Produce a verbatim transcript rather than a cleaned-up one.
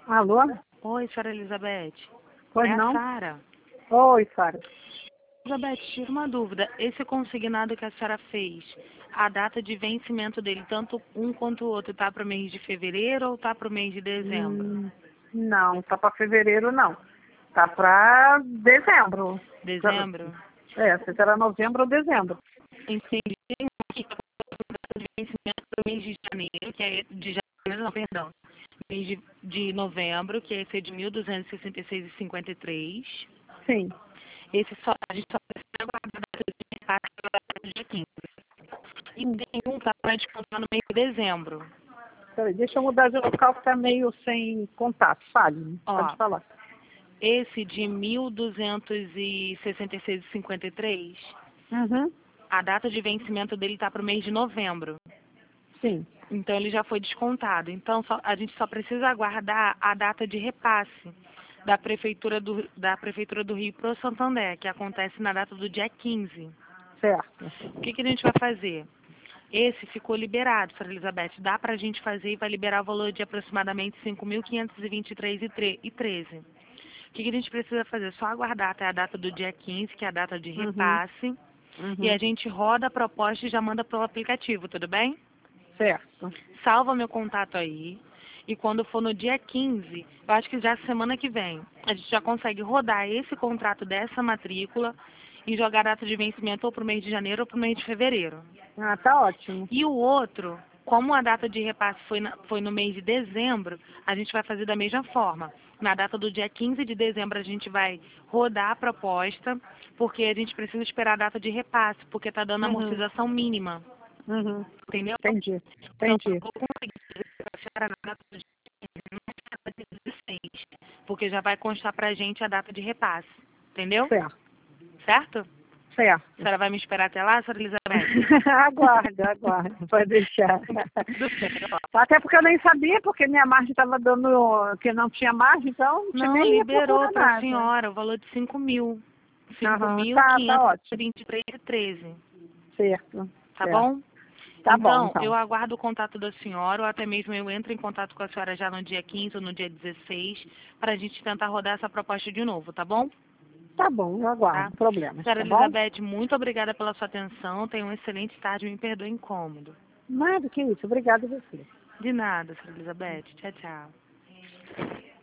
Alô? Oi, senhora Elizabeth. Pois É a não? Sara. Oi, Sara. Elizabeth, tira uma dúvida. Esse consignado que a senhora fez, a data de vencimento dele, tanto um quanto o outro, tá para o mês de fevereiro ou tá para o mês de dezembro? Hum, não, tá para fevereiro não. Tá para dezembro. Dezembro? É, se será novembro ou dezembro. Entendi. Tem aqui que a data de vencimento para o mês de janeiro, que é de janeiro, não, perdão. Mês de, de novembro, que é esse de mil duzentos e sessenta e seis e cinquenta e três. Sim. Esse só, a gente só precisa aguardar a data de repasse para o dia quinze. E tem um que tá para descontar no mês de dezembro. Peraí, deixa eu mudar de local que tá meio sem contato. Fale, Ó, pode falar. esse de mil duzentos e sessenta e seis e cinquenta e três, Uhum. a data de vencimento dele tá para o mês de novembro. Sim. Então ele já foi descontado. Então só- a gente só precisa aguardar a data de repasse da prefeitura do, da prefeitura do Rio para o Santander, que acontece na data do dia quinze. Certo. O que, que a gente vai fazer? Esse ficou liberado, senhora Elizabeth. Dá para a gente fazer e vai liberar o valor de aproximadamente cinco mil quinhentos e vinte e três reais e treze centavos. O que, que a gente precisa fazer? Só aguardar até a data do dia quinze, que é a data de Uhum. repasse, e a Uhum. gente roda a proposta e já manda pelo aplicativo, tudo bem? Certo. Salva meu contato aí. E quando for no dia quinze, eu acho que já semana que vem, a gente já consegue rodar esse contrato dessa matrícula e jogar a data de vencimento ou para o mês de janeiro ou para o mês de fevereiro. Ah, tá ótimo. E o outro, como a data de repasse foi, na- foi no mês de dezembro, a gente vai fazer da mesma forma. Na data do dia quinze de dezembro, a gente vai rodar a proposta, porque a gente precisa esperar a data de repasse, porque está dando Uhum. amortização mínima. Uhum. Entendeu? Entendi. Então, eu Entendi. vou conseguir fazer para a senhora na data do dia quinze, não na data de dezesseis, porque já vai constar para a gente a data de repasse. Entendeu? Certo. Certo? A Certo. senhora vai me esperar até lá, senhora Elizabeth? Aguarda, aguarda, pode deixar. Tudo bem, ó. Até porque eu nem sabia, porque minha margem estava dando que não tinha margem, então não Não, nem ia liberou procurar para a nada. senhora o valor de cinco mil. cinco Aham, mil tá, tá quinhentos e ótimo. vinte e três e treze. Certo, Tá certo. bom? Tá bom, Então, então. eu aguardo o contato da senhora, ou até mesmo eu entro em contato com a senhora já no dia quinze ou no dia dezesseis, para a gente tentar rodar essa proposta de novo, tá bom? Tá bom, eu Tá? aguardo. Problemas, Senhora tá bom? Elizabeth, muito obrigada pela sua atenção. Tenha uma excelente tarde. Me perdoe o incômodo. Nada que isso. Obrigada a você. De nada, senhora Elizabeth. Tchau, tchau.